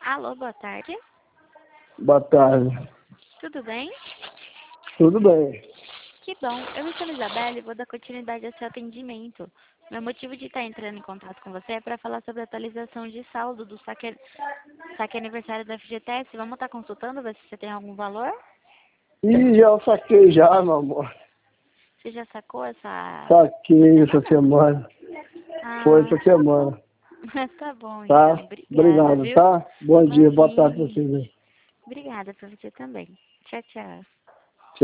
Alô, boa tarde. Boa tarde. Tudo bem? Tudo bem. Que bom. Eu me chamo Isabela e vou dar continuidade ao seu atendimento. Meu motivo de estar entrando em contato com você é para falar sobre a atualização de saldo do saque aniversário da FGTS. Vamos estar consultando, ver se você tem algum valor? Ih, já saquei já, meu amor. Você já sacou essa Saquei essa semana? semana. Foi essa Tá bom. semana. Tá bom, então. Tá? Obrigada, Obrigado, viu? tá? Bom dia, boa tarde pra Imagine. vocês aí. Obrigada para você também. Tchau, tchau.